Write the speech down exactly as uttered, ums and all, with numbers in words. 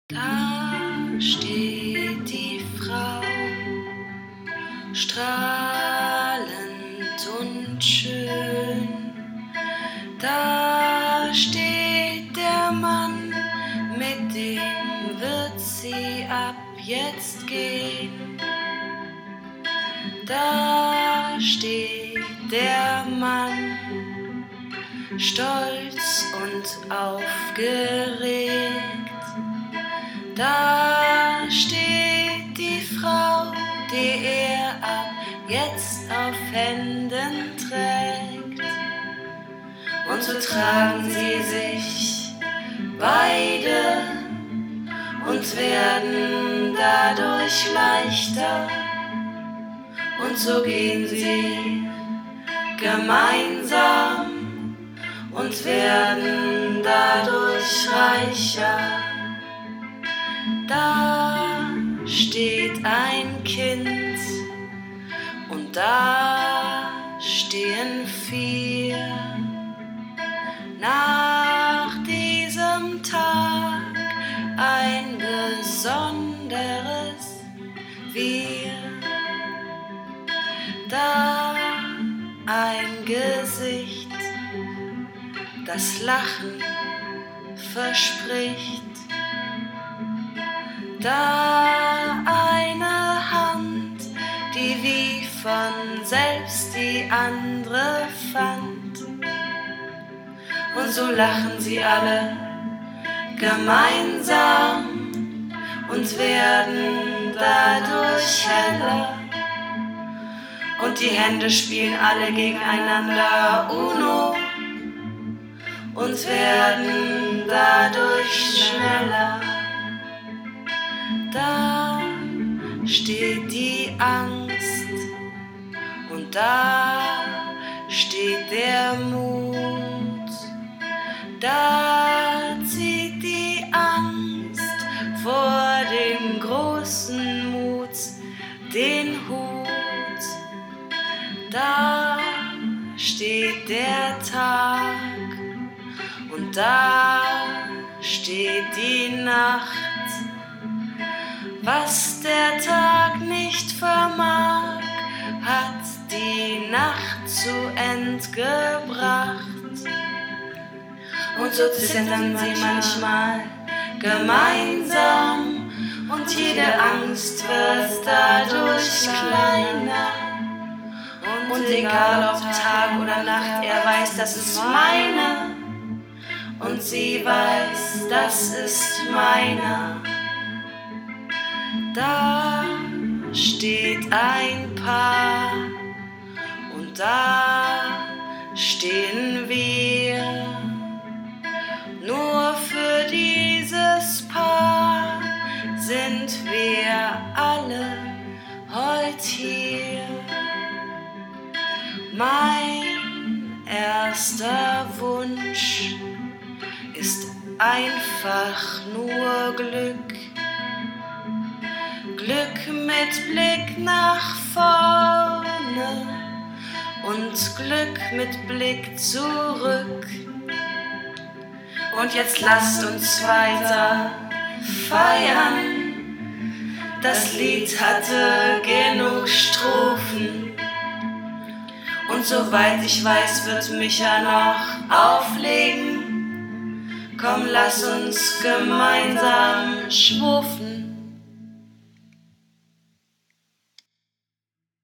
Da steht die Frau, strahlend und schön. Da steht der Mann, mit dem wird sie ab jetzt gehen. Da steht der Mann, stolz und aufgeregt. Da steht die Frau, die er ab jetzt auf Händen trägt. Und so tragen sie sich beide und werden dadurch leichter. Und so gehen sie gemeinsam und werden dadurch reicher. Da steht ein Kind und da stehen vier. Nach diesem Tag ein besonderes Wir. Da ein Gesicht, das Lachen verspricht. Da eine Hand, die wie von selbst die andere fand. Und so lachen sie alle gemeinsam und werden dadurch heller. Und die Hände spielen alle gegeneinander Uno und werden dadurch schneller. Da steht die Angst und da steht der Mut. Da zieht die Angst vor dem großen Mut den Hut. Da steht der Tag und da steht die Nacht. Was der Tag nicht vermag, hat die Nacht zu End gebracht. Und so zittern sie manchmal gemeinsam und jede Angst wird dadurch kleiner. Und egal ob Tag oder Nacht, er weiß, das ist meine und sie weiß, das ist meine. Da steht ein Paar und da stehen wir. Nur für dieses Paar sind wir alle heut hier. Mein erster Wunsch ist einfach nur Glück. Glück mit Blick nach vorne und Glück mit Blick zurück. Und jetzt lasst uns weiter feiern. Das Lied hatte genug Strophen. Und soweit ich weiß, wird Micha noch auflegen. Komm, lass uns gemeinsam schwufen.